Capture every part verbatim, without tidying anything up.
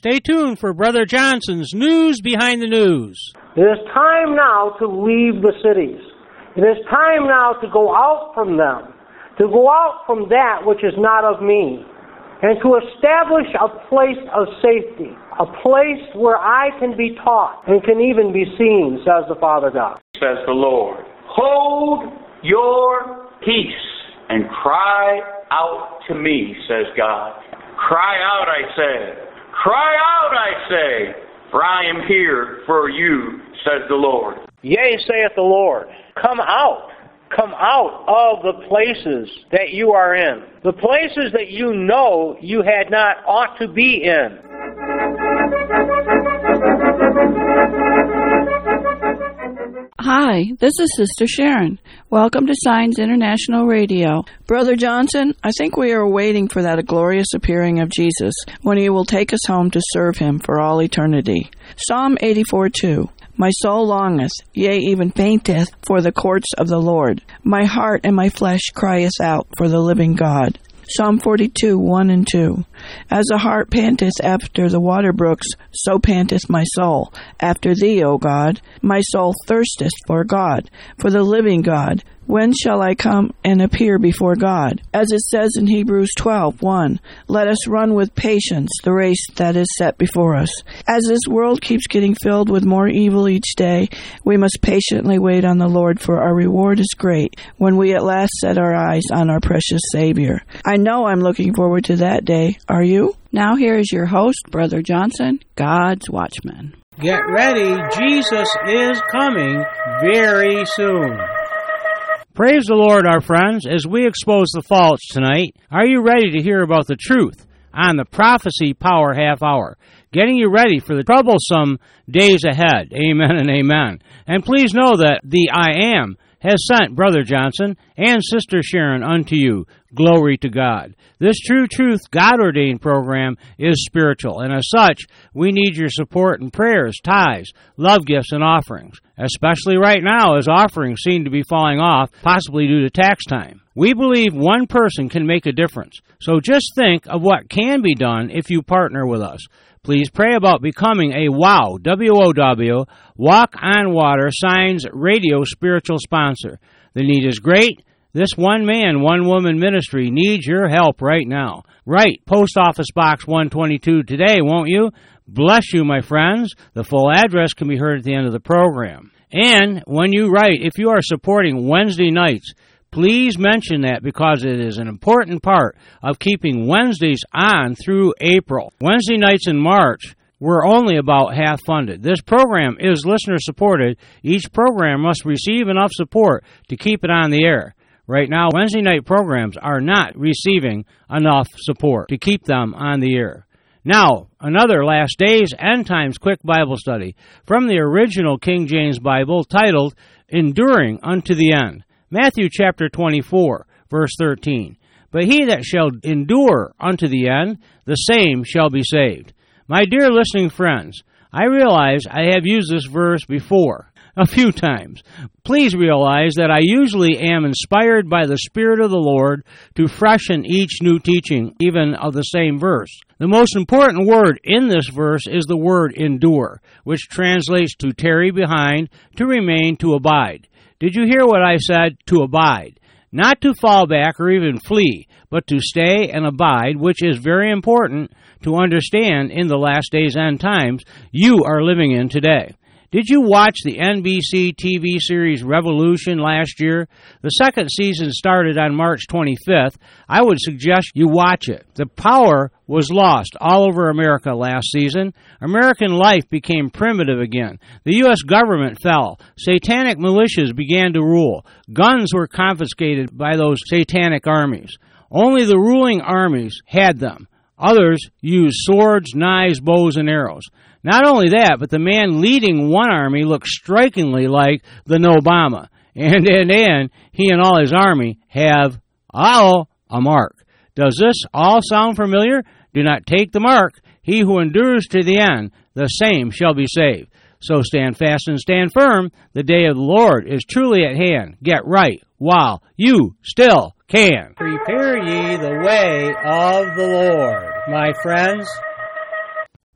Stay tuned for Brother Johnson's News Behind the News. It is time now to leave the cities. It is time now to go out from them, to go out from that which is not of me, and to establish a place of safety, a place where I can be taught and can even be seen, says the Father God. Says the Lord, hold your peace and cry out to me, says God. Cry out, I say. Cry out, I say, for I am here for you, says the Lord. Yea, saith the Lord, come out. Come out of the places that you are in. The places that you know you had not ought to be in. Hi, this is Sister Sharon. Welcome to Signs International Radio. Brother Johnson, I think we are waiting for that glorious appearing of Jesus when he will take us home to serve him for all eternity. Psalm eighty-four two. My soul longeth, yea, even fainteth, for the courts of the Lord. My heart and my flesh crieth out for the living God. Psalm forty-two, one and two. As the hart panteth after the water brooks, so panteth my soul after thee, O God. My soul thirsteth for God, for the living God. When shall I come and appear before God? As it says in Hebrews twelve, one, let us run with patience the race that is set before us. As this world keeps getting filled with more evil each day, we must patiently wait on the Lord, for our reward is great when we at last set our eyes on our precious Savior. I know I'm looking forward to that day. Are you? Now here is your host, Brother Johnson, God's Watchman. Get ready, Jesus is coming very soon. Praise the Lord, our friends, as we expose the faults tonight. Are you ready to hear about the truth on the Prophecy Power Half Hour? Getting you ready for the troublesome days ahead. Amen and amen. And please know that the I Am has sent Brother Johnson and Sister Sharon unto you. Glory to God. This True Truth God-ordained program is spiritual, and as such, we need your support and prayers, tithes, love gifts, and offerings, especially right now as offerings seem to be falling off, possibly due to tax time. We believe one person can make a difference, so just think of what can be done if you partner with us. Please pray about becoming a WOW, W O W, Walk on Water Signs Radio spiritual sponsor. The need is great. This one-man, one-woman ministry needs your help right now. Write Post Office Box one twenty-two today, won't you? Bless you, my friends. The full address can be heard at the end of the program. And when you write, if you are supporting Wednesday nights, please mention that because it is an important part of keeping Wednesdays on through April. Wednesday nights in March were only about half funded. This program is listener supported. Each program must receive enough support to keep it on the air. Right now, Wednesday night programs are not receiving enough support to keep them on the air. Now, another Last Days End Times quick Bible study from the original King James Bible titled Enduring Unto the End. Matthew chapter twenty-four, verse thirteen. But he that shall endure unto the end, the same shall be saved. My dear listening friends, I realize I have used this verse before, a few times. Please realize that I usually am inspired by the Spirit of the Lord to freshen each new teaching, even of the same verse. The most important word in this verse is the word endure, which translates to tarry behind, to remain, to abide. Did you hear what I said? To abide. Not to fall back or even flee, but to stay and abide, which is very important to understand in the last days and times you are living in today. Did you watch the N B C T V series Revolution last year? The second season started on March twenty-fifth. I would suggest you watch it. The power was lost all over America last season. American life became primitive again. The U S government fell. Satanic militias began to rule. Guns were confiscated by those satanic armies. Only the ruling armies had them. Others used swords, knives, bows, and arrows. Not only that, but the man leading one army looked strikingly like the Obama. And, and, and he and all his army have, uh-oh, a mark. Does this all sound familiar? Do not take the mark. He who endures to the end, the same shall be saved. So stand fast and stand firm. The day of the Lord is truly at hand. Get right while you still can. Prepare ye the way of the Lord, my friends.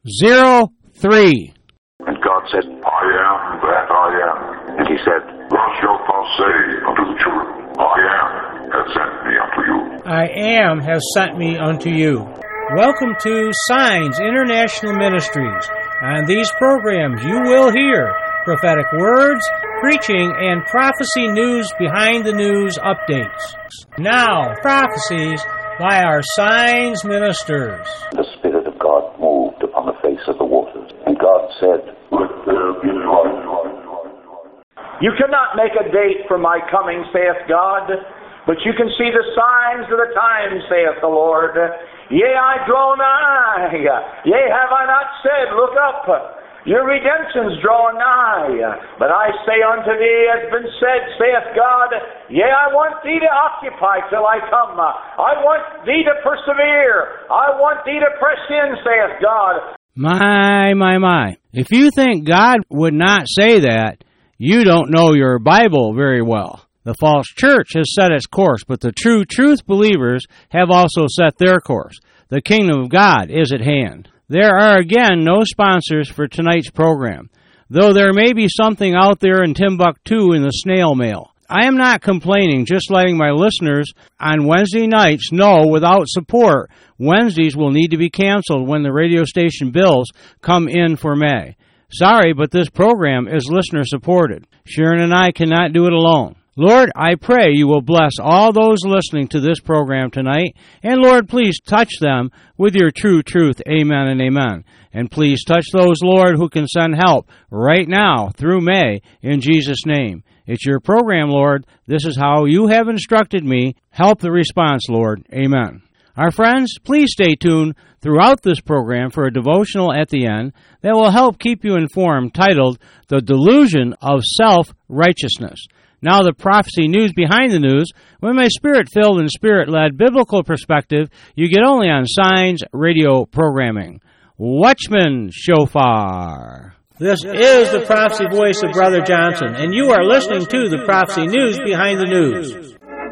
zero three. And God said, I am that I am. And he said, Thus shalt thou say unto the children, I am has sent me unto you. I am has sent me unto you. Welcome to Signs International Ministries. On these programs you will hear prophetic words, preaching, and prophecy news behind the news updates. Now, prophecies by our Signs ministers. The Spirit of God moved upon the face of the waters, and God said, Let there be light. You cannot make a date for my coming, saith God, but you can see the signs of the times, saith the Lord. Yea, I draw nigh. Yea, have I not said, Look up. Your redemption's drawing nigh. But I say unto thee, as been said, saith God, Yea, I want thee to occupy till I come. I want thee to persevere. I want thee to press in, saith God. My, my, my. If you think God would not say that, you don't know your Bible very well. The false church has set its course, but the true truth believers have also set their course. The kingdom of God is at hand. There are again no sponsors for tonight's program, though there may be something out there in Timbuktu in the snail mail. I am not complaining, just letting my listeners on Wednesday nights know without support, Wednesdays will need to be canceled when the radio station bills come in for May. Sorry, but this program is listener-supported. Sharon and I cannot do it alone. Lord, I pray you will bless all those listening to this program tonight, and Lord, please touch them with your true truth. Amen and amen. And please touch those, Lord, who can send help right now through May in Jesus' name. It's your program, Lord. This is how you have instructed me. Help the response, Lord. Amen. Our friends, please stay tuned throughout this program for a devotional at the end that will help keep you informed, titled, The Delusion of Self-Righteousness. Now the prophecy news behind the news, when my spirit-filled and spirit-led biblical perspective you get only on Signs Radio programming. Watchman Shofar. This is the prophecy voice of Brother Johnson, and you are listening to the prophecy news behind the news.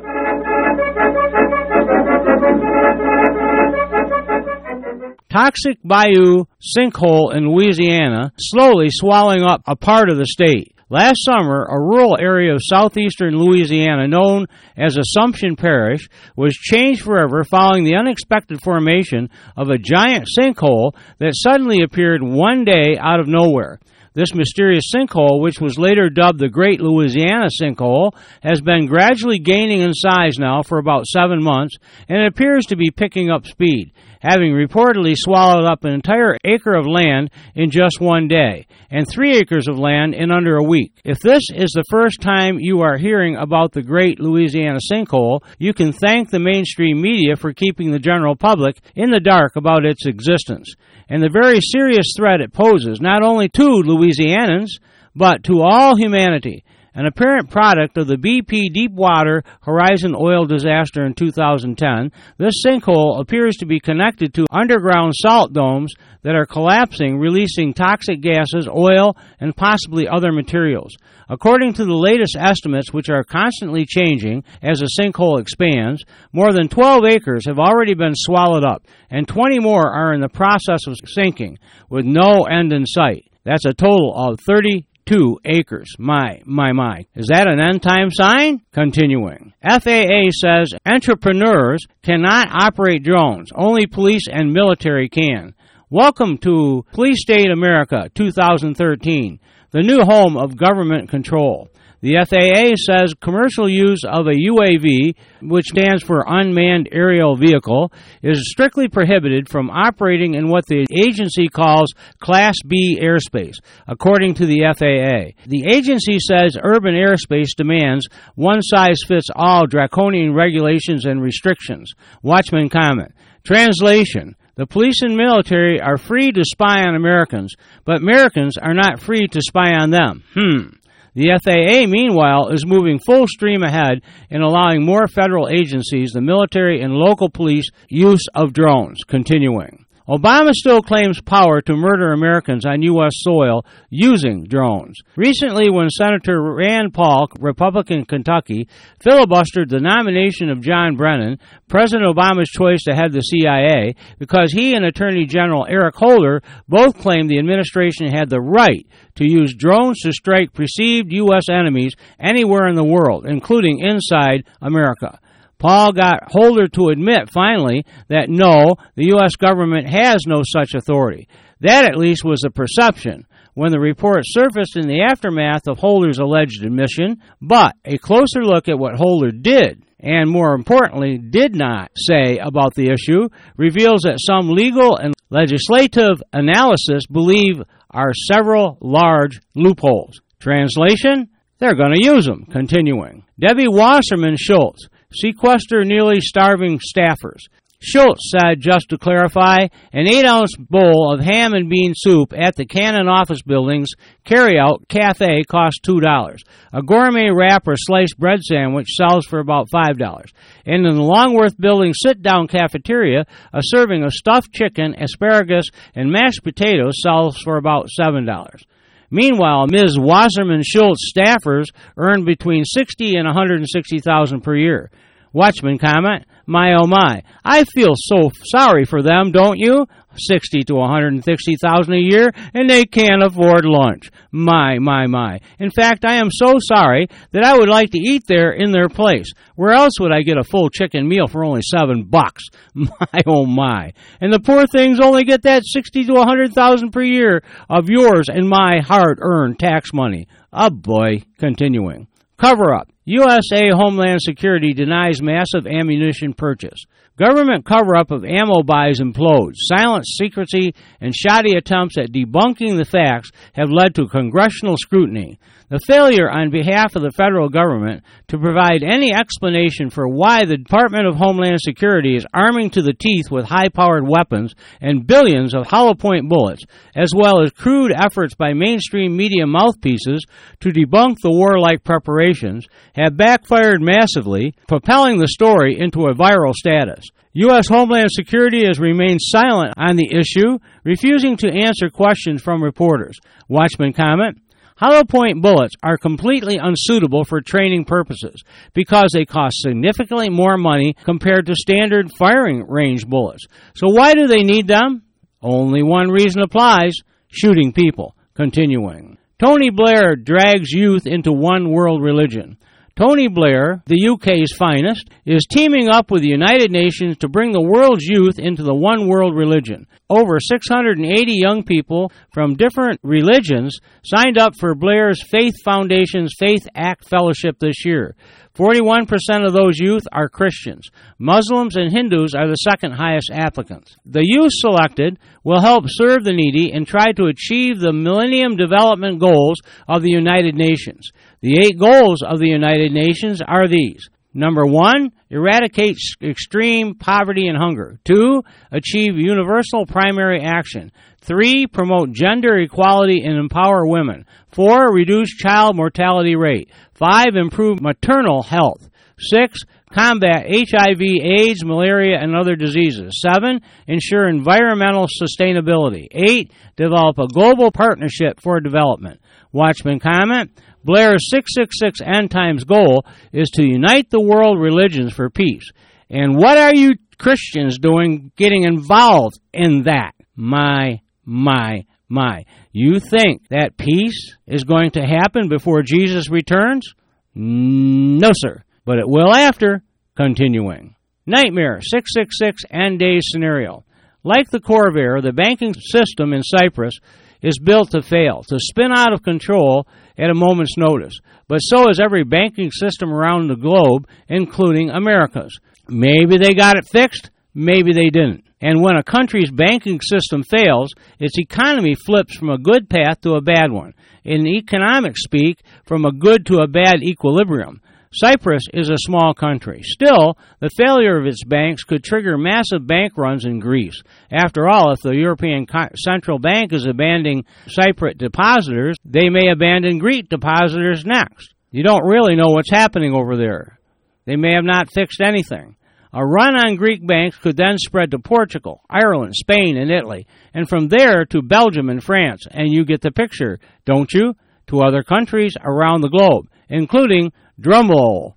Toxic Bayou sinkhole in Louisiana slowly swallowing up a part of the state. Last summer, a rural area of southeastern Louisiana known as Assumption Parish was changed forever following the unexpected formation of a giant sinkhole that suddenly appeared one day out of nowhere. This mysterious sinkhole, which was later dubbed the Great Louisiana Sinkhole, has been gradually gaining in size now for about seven months, and it appears to be picking up speed, having reportedly swallowed up an entire acre of land in just one day, and three acres of land in under a week. If this is the first time you are hearing about the Great Louisiana Sinkhole, you can thank the mainstream media for keeping the general public in the dark about its existence, and the very serious threat it poses, not only to Louisianans, but to all humanity. An apparent product of the B P Deepwater Horizon oil disaster in two thousand ten, this sinkhole appears to be connected to underground salt domes that are collapsing, releasing toxic gases, oil, and possibly other materials. According to the latest estimates, which are constantly changing as the sinkhole expands, more than twelve acres have already been swallowed up, and twenty more are in the process of sinking, with no end in sight. That's a total of thirty-two acres. My, my, my. Is that an end-time sign? Continuing. F A A says entrepreneurs cannot operate drones. Only police and military can. Welcome to Police State America two thousand thirteen, the new home of government control. The F A A says commercial use of a U A V, which stands for Unmanned Aerial Vehicle, is strictly prohibited from operating in what the agency calls Class B airspace, according to the F A A. The agency says urban airspace demands one-size-fits-all draconian regulations and restrictions. Watchman comment. Translation. The police and military are free to spy on Americans, but Americans are not free to spy on them. Hmm. The F A A, meanwhile, is moving full stream ahead in allowing more federal agencies, the military and local police, use of drones. Continuing. Obama still claims power to murder Americans on U S soil using drones. Recently, when Senator Rand Paul, Republican Kentucky, filibustered the nomination of John Brennan, President Obama's choice to head the C I A, because he and Attorney General Eric Holder both claimed the administration had the right to use drones to strike perceived U S enemies anywhere in the world, including inside America. Paul got Holder to admit, finally, that no, the U S government has no such authority. That, at least, was the perception when the report surfaced in the aftermath of Holder's alleged admission, but a closer look at what Holder did, and more importantly, did not say about the issue, reveals that some legal and legislative analysis believe are several large loopholes. Translation? They're going to use them. Continuing. Debbie Wasserman Schultz, sequester nearly starving staffers. Schultz said, just to clarify, an eight-ounce bowl of ham and bean soup at the Cannon Office Building's carry-out cafe costs two dollars. A gourmet wrap or sliced bread sandwich sells for about five dollars. And in the Longworth Building sit-down cafeteria, a serving of stuffed chicken, asparagus, and mashed potatoes sells for about seven dollars. Meanwhile, Miz Wasserman Schultz staffers earn between sixty thousand dollars and one hundred sixty thousand dollars per year. Watchman comment, my oh my, I feel so sorry for them, don't you? sixty thousand to one hundred sixty thousand dollars a year, and they can't afford lunch. My, my, my. In fact, I am so sorry that I would like to eat there in their place. Where else would I get a full chicken meal for only seven bucks? My, oh my. And the poor things only get that sixty thousand to one hundred thousand dollars per year of yours and my hard-earned tax money. Oh boy. Continuing. Cover-up. U S A Homeland Security denies massive ammunition purchase. Government cover-up of ammo buys implodes. Silent secrecy and shoddy attempts at debunking the facts have led to congressional scrutiny. The failure on behalf of the federal government to provide any explanation for why the Department of Homeland Security is arming to the teeth with high-powered weapons and billions of hollow-point bullets, as well as crude efforts by mainstream media mouthpieces to debunk the warlike preparations, have backfired massively, propelling the story into a viral status. U S Homeland Security has remained silent on the issue, refusing to answer questions from reporters. Watchman comment, hollow-point bullets are completely unsuitable for training purposes because they cost significantly more money compared to standard firing range bullets. So why do they need them? Only one reason applies, shooting people. Continuing. Tony Blair drags youth into one world religion. Tony Blair, the U K's finest, is teaming up with the United Nations to bring the world's youth into the one world religion. Over six hundred eighty young people from different religions signed up for Blair's Faith Foundation's Faith Act Fellowship this year. forty-one percent of those youth are Christians. Muslims and Hindus are the second highest applicants. The youth selected will help serve the needy and try to achieve the Millennium Development Goals of the United Nations. The eight goals of the United Nations are these. Number one, eradicate extreme poverty and hunger. Two, achieve universal primary action. Three, promote gender equality and empower women. Four, reduce child mortality rate. Five, improve maternal health. Six, combat H I V, AIDS, malaria, and other diseases. Seven, ensure environmental sustainability. Eight, develop a global partnership for development. Watchman comment, Blair's six six six End Times goal is to unite the world religions for peace. And what are you Christians doing getting involved in that? My, my, my. You think that peace is going to happen before Jesus returns? No, sir. But it will after. Continuing. Nightmare six six six End Days scenario. Like the Corvair, the banking system in Cyprus is built to fail, to spin out of control at a moment's notice. But so is every banking system around the globe, including America's. Maybe they got it fixed, maybe they didn't. And when a country's banking system fails, its economy flips from a good path to a bad one. In economic speak, from a good to a bad equilibrium. Cyprus is a small country. Still, the failure of its banks could trigger massive bank runs in Greece. After all, if the European Central Bank is abandoning Cypriot depositors, they may abandon Greek depositors next. You don't really know what's happening over there. They may have not fixed anything. A run on Greek banks could then spread to Portugal, Ireland, Spain, and Italy, and from there to Belgium and France, and you get the picture, don't you? To other countries around the globe, including, drumroll,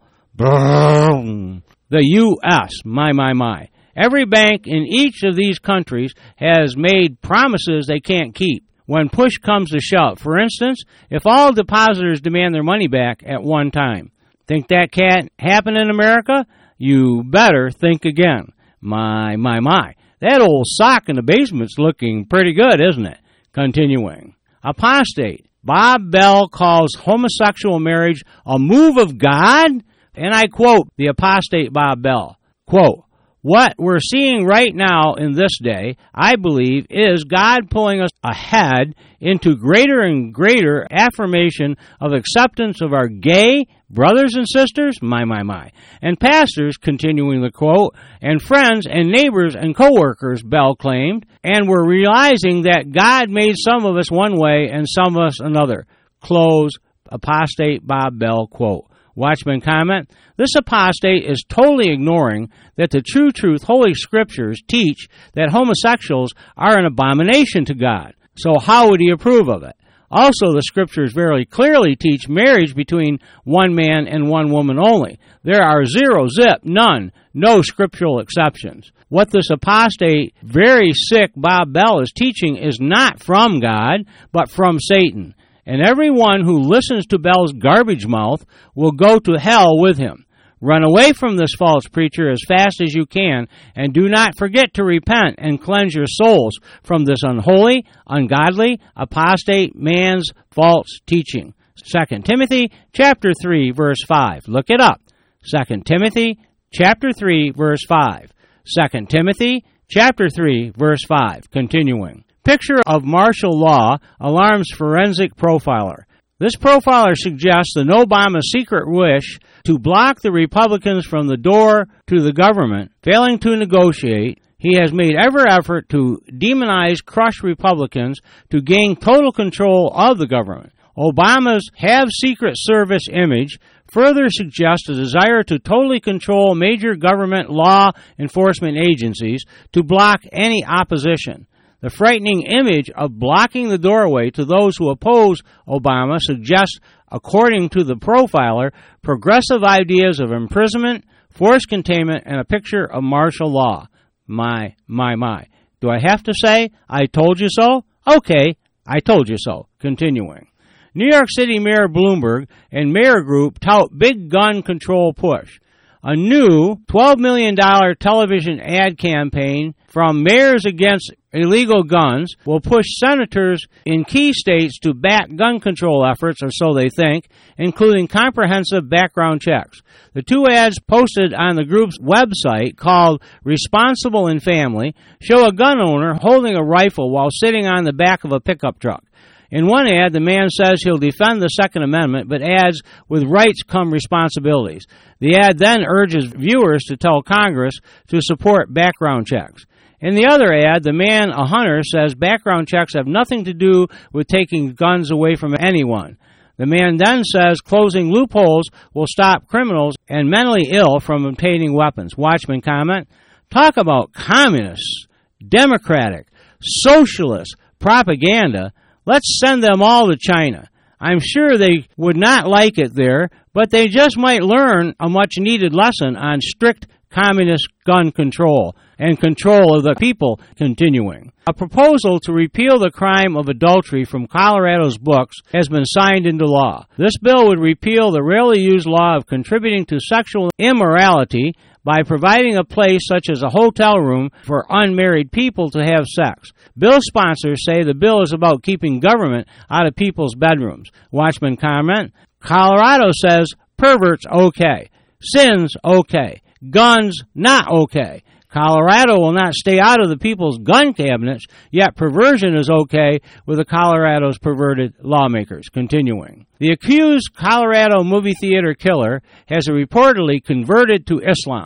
the U S My, my, my. Every bank in each of these countries has made promises they can't keep when push comes to shove. For instance, if all depositors demand their money back at one time. Think that can't happen in America? You better think again. My, my, my. That old sock in the basement's looking pretty good, isn't it? Continuing. Apostate. Bob Bell calls homosexual marriage a move of God? And I quote the apostate Bob Bell. Quote, what we're seeing right now in this day, I believe, is God pulling us ahead into greater and greater affirmation of acceptance of our gay brothers and sisters, my, my, my, and pastors, continuing the quote, and friends and neighbors and co-workers, Bell claimed, and we're realizing that God made some of us one way and some of us another. Close apostate Bob Bell quote. Watchman comment, this apostate is totally ignoring that the true truth Holy Scriptures teach that homosexuals are an abomination to God. So how would he approve of it? Also, the Scriptures very clearly teach marriage between one man and one woman only. There are zero, zip, none, no scriptural exceptions. What this apostate, very sick Bob Bell is teaching is not from God, but from Satan. And everyone who listens to Bell's garbage mouth will go to hell with him. Run away from this false preacher as fast as you can, and do not forget to repent and cleanse your souls from this unholy, ungodly, apostate man's false teaching. Second Timothy chapter three, verse five. Look it up. Second Timothy chapter three, verse five. Second Timothy chapter three, verse five. Continuing. Picture of martial law alarms forensic profiler. This profiler suggests that Obama's secret wish to block the Republicans from the door to the government, failing to negotiate, he has made every effort to demonize, crush Republicans to gain total control of the government. Obama's have-secret service image further suggests a desire to totally control major government law enforcement agencies to block any opposition. The frightening image of blocking the doorway to those who oppose Obama suggests, according to the profiler, progressive ideas of imprisonment, forced containment, and a picture of martial law. My, my, my. Do I have to say, I told you so? Okay, I told you so. Continuing. New York City Mayor Bloomberg and Mayor Group tout big gun control push. A new twelve million dollars television ad campaign from Mayors Against Illegal Guns will push senators in key states to back gun control efforts, or so they think, including comprehensive background checks. The two ads posted on the group's website, called Responsible in Family, show a gun owner holding a rifle while sitting on the back of a pickup truck. In one ad, the man says he'll defend the Second Amendment, but adds, with rights come responsibilities. The ad then urges viewers to tell Congress to support background checks. In the other ad, the man, a hunter, says background checks have nothing to do with taking guns away from anyone. The man then says closing loopholes will stop criminals and mentally ill from obtaining weapons. Watchman comment, talk about communists, democratic, socialist propaganda. Let's send them all to China. I'm sure they would not like it there, but they just might learn a much-needed lesson on strict communist gun control and control of the people. Continuing. A proposal to repeal the crime of adultery from Colorado's books has been signed into law. This bill would repeal the rarely used law of contributing to sexual immorality by providing a place such as a hotel room for unmarried people to have sex. Bill sponsors say the bill is about keeping government out of people's bedrooms. Watchman comment, Colorado says perverts okay, sins okay, guns not okay. Colorado will not stay out of the people's gun cabinets, yet perversion is okay with the Colorado's perverted lawmakers. Continuing. The accused Colorado movie theater killer has reportedly converted to Islam.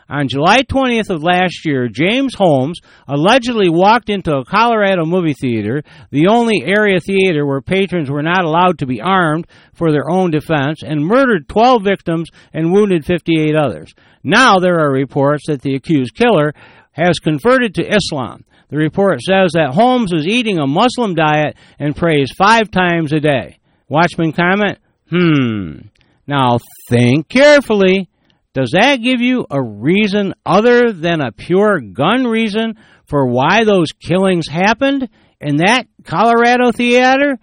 On July twentieth of last year, James Holmes allegedly walked into a Colorado movie theater, the only area theater where patrons were not allowed to be armed for their own defense, and murdered twelve victims and wounded fifty-eight others. Now there are reports that the accused killer has converted to Islam. The report says that Holmes is eating a Muslim diet and prays five times a day. Watchman comment, hmm. Now think carefully. Does that give you a reason other than a pure gun reason for why those killings happened in that Colorado theater?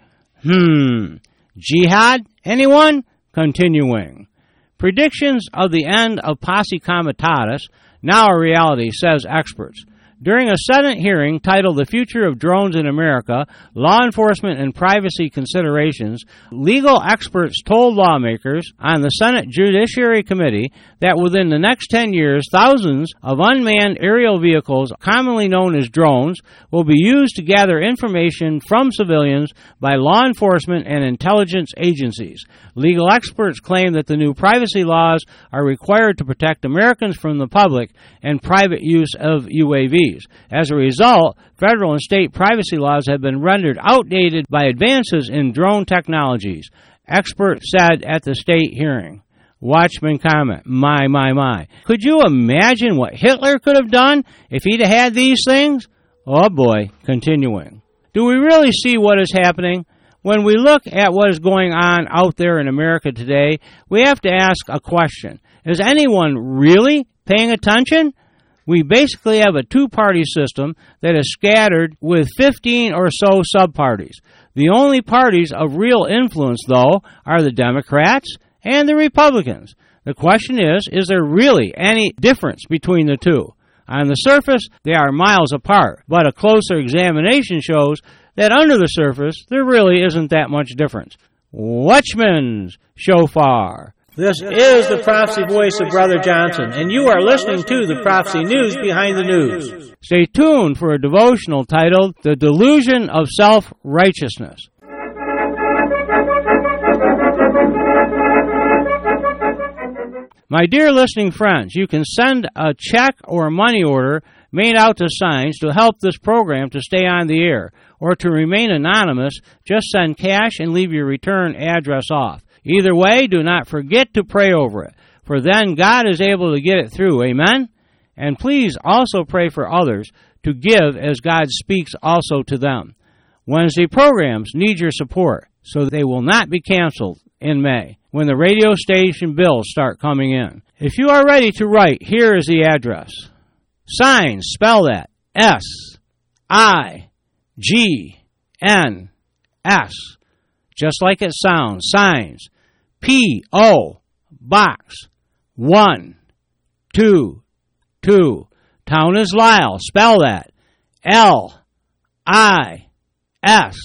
Hmm. Jihad? Anyone? Continuing. Predictions of the end of Posse Comitatus, now a reality, says experts. During a Senate hearing titled The Future of Drones in America, Law Enforcement and Privacy Considerations, legal experts told lawmakers on the Senate Judiciary Committee that within the next ten years, thousands of unmanned aerial vehicles, commonly known as drones, will be used to gather information from civilians by law enforcement and intelligence agencies. Legal experts claim that the new privacy laws are required to protect Americans from the public and private use of U A Vs. As a result, federal and state privacy laws have been rendered outdated by advances in drone technologies, experts said at the state hearing. Watchman comment, my, my, my. Could you imagine what Hitler could have done if he'd had these things? Oh boy, continuing. Do we really see what is happening? When we look at what is going on out there in America today, we have to ask a question. Is anyone really paying attention? We basically have a two-party system that is scattered with fifteen or so sub-parties. The only parties of real influence, though, are the Democrats and the Republicans. The question is, is there really any difference between the two? On the surface, they are miles apart, but a closer examination shows that under the surface, there really isn't that much difference. Watchman's Shofar. This is the prophecy voice of Brother Johnson, and you are listening to the Prophecy News Behind the News. Stay tuned for a devotional titled, The Delusion of Self-Righteousness. My dear listening friends, you can send a check or money order made out to Signs to help this program to stay on the air, or to remain anonymous, just send cash and leave your return address off. Either way, do not forget to pray over it, for then God is able to get it through. Amen? And please also pray for others to give as God speaks also to them. Wednesday programs need your support, so they will not be canceled in May when the radio station bills start coming in. If you are ready to write, here is the address. Signs, spell that, S I G N S, just like it sounds, Signs, P O Box one two two. Town is Lisle. Spell that. L I S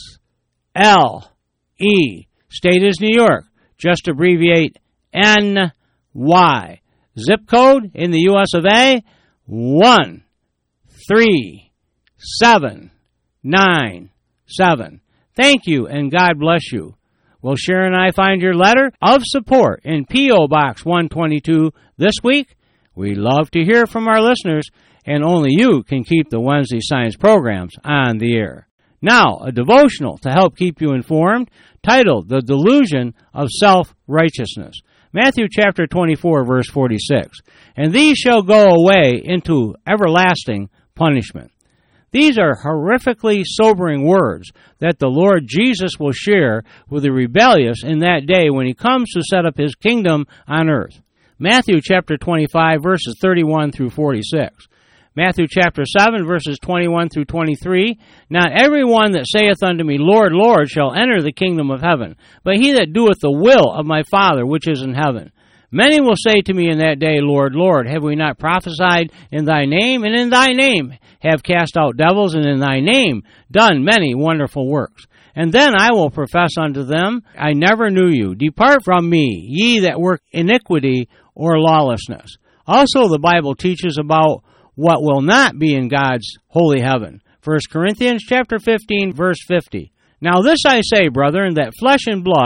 L E. State is New York. Just abbreviate N Y. Zip code in the U S of A, one three seven nine seven. Thank you, and God bless you. Will Sharon and I find your letter of support in P O Box one twenty-two this week? We love to hear from our listeners, and only you can keep the Wednesday Science programs on the air. Now, a devotional to help keep you informed, titled The Delusion of Self-Righteousness. Matthew chapter twenty-four, verse forty-six. And these shall go away into everlasting punishment. These are horrifically sobering words that the Lord Jesus will share with the rebellious in that day when he comes to set up his kingdom on earth. Matthew chapter twenty-five, verses thirty-one through forty-six. Matthew chapter seven, verses twenty-one through twenty-three. Not every one that saith unto me, Lord, Lord, shall enter the kingdom of heaven, but he that doeth the will of my Father which is in heaven. Many will say to me in that day, Lord, Lord, have we not prophesied in thy name, and in thy name have cast out devils, and in thy name done many wonderful works? And then I will profess unto them, I never knew you. Depart from me, ye that work iniquity or lawlessness. Also the Bible teaches about what will not be in God's holy heaven. First Corinthians chapter fifteen, verse fifty. Now this I say, brethren, that flesh and blood,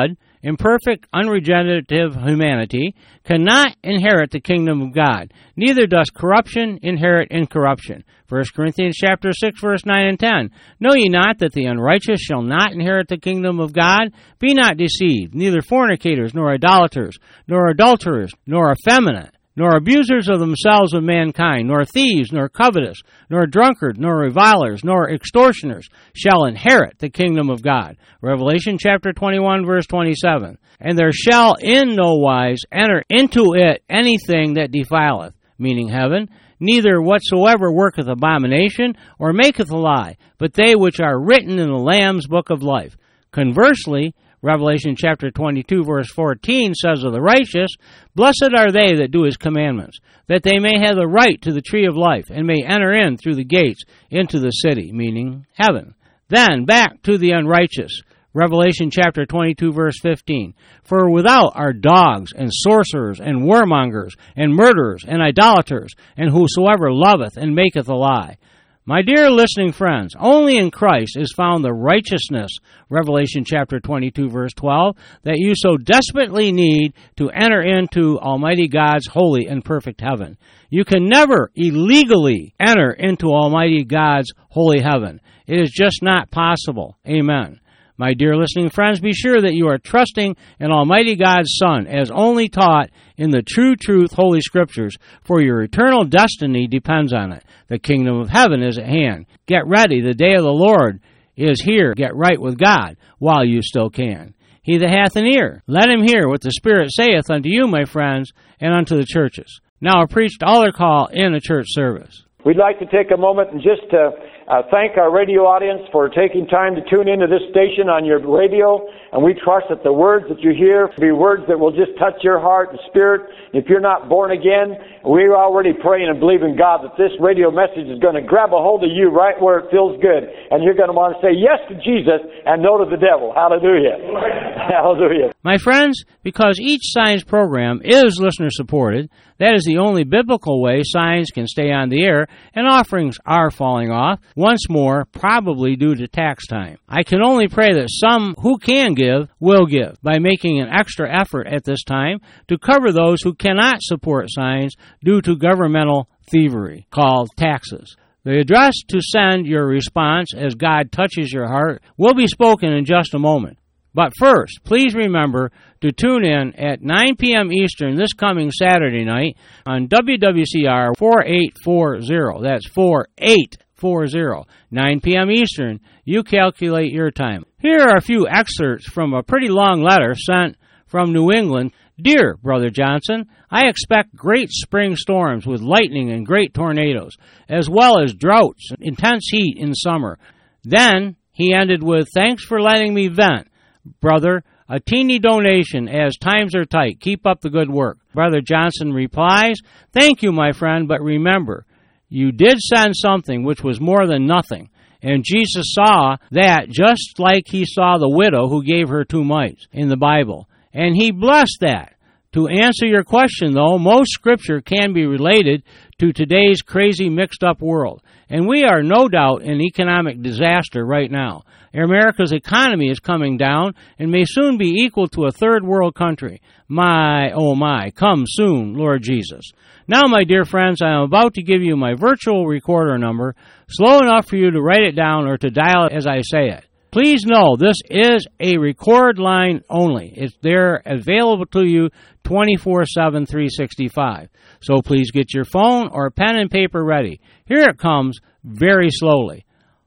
imperfect, unregenerative humanity, cannot inherit the kingdom of God. Neither does corruption inherit incorruption. First Corinthians chapter six, verse nine and ten. Know ye not that the unrighteous shall not inherit the kingdom of God? Be not deceived, neither fornicators, nor idolaters, nor adulterers, nor effeminate, nor abusers of themselves of mankind, nor thieves, nor covetous, nor drunkards, nor revilers, nor extortioners shall inherit the kingdom of God. Revelation chapter twenty-one, verse twenty-seven. And there shall in no wise enter into it anything that defileth, meaning heaven, neither whatsoever worketh abomination, or maketh a lie, but they which are written in the Lamb's book of life. Conversely, Revelation chapter twenty-two, verse fourteen says of the righteous, Blessed are they that do his commandments, that they may have the right to the tree of life, and may enter in through the gates into the city, meaning heaven. Then back to the unrighteous. Revelation chapter twenty-two, verse fifteen. For without are dogs, and sorcerers, and warmongers, and murderers, and idolaters, and whosoever loveth and maketh a lie. My dear listening friends, only in Christ is found the righteousness, Revelation chapter twenty-two, verse twelve, that you so desperately need to enter into Almighty God's holy and perfect heaven. You can never illegally enter into Almighty God's holy heaven. It is just not possible. Amen. My dear listening friends, be sure that you are trusting in Almighty God's Son as only taught in the true truth Holy Scriptures, for your eternal destiny depends on it. The kingdom of heaven is at hand. Get ready. The day of the Lord is here. Get right with God while you still can. He that hath an ear, let him hear what the Spirit saith unto you, my friends, and unto the churches. Now a preached altar call in a church service. We'd like to take a moment and just uh, uh, thank our radio audience for taking time to tune into this station on your radio. And we trust that the words that you hear will be words that will just touch your heart and spirit. If you're not born again, we're already praying and believing God that this radio message is going to grab a hold of you right where it feels good. And you're going to want to say yes to Jesus and no to the devil. Hallelujah. Hallelujah. My friends, because each Signs program is listener-supported, that is the only biblical way Signs can stay on the air, and offerings are falling off, once more, probably due to tax time. I can only pray that some who can give will give by making an extra effort at this time to cover those who cannot support Signs due to governmental thievery called taxes. The address to send your response as God touches your heart will be spoken in just a moment. But first, please remember to tune in at nine p.m. Eastern this coming Saturday night on W W C R forty-eight forty. That's forty-eight forty. nine p.m. Eastern. You calculate your time. Here are a few excerpts from a pretty long letter sent from New England. Dear Brother Johnson, I expect great spring storms with lightning and great tornadoes, as well as droughts and intense heat in summer. Then he ended with, thanks for letting me vent. Brother, a teeny donation as times are tight. Keep up the good work. Brother Johnson replies, thank you, my friend, but remember, you did send something which was more than nothing. And Jesus saw that just like he saw the widow who gave her two mites in the Bible. And he blessed that. To answer your question, though, most Scripture can be related to today's crazy mixed-up world. And we are no doubt in economic disaster right now. America's economy is coming down and may soon be equal to a third world country. My, oh my, come soon, Lord Jesus. Now, my dear friends, I am about to give you my virtual recorder number, slow enough for you to write it down or to dial it as I say it. Please know this is a record line only. It's there available to you twenty-four seven, three sixty-five. So please get your phone or pen and paper ready. Here it comes very slowly.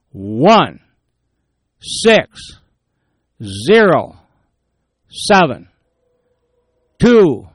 One, six, zero, seven, two,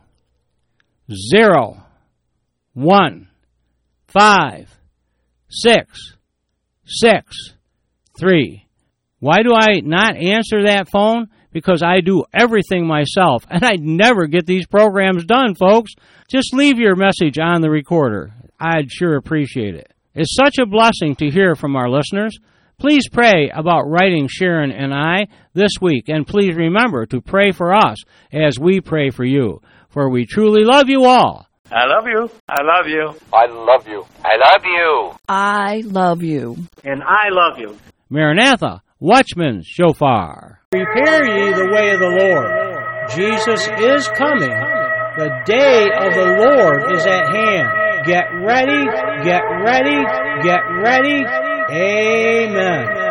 zero, one, five, six, six, three. Why do I not answer that phone? Because I do everything myself, and I never get these programs done, folks. Just leave your message on the recorder. I'd sure appreciate it. It's such a blessing to hear from our listeners. Please pray about writing Sharon and I this week, and please remember to pray for us as we pray for you, for we truly love you all. I love you. I love you. I love you. I love you. I love you. And I love you. Maranatha, Watchman's Shofar. Prepare ye the way of the Lord. Jesus is coming. The day of the Lord is at hand. Get ready, get ready, get ready. Amen.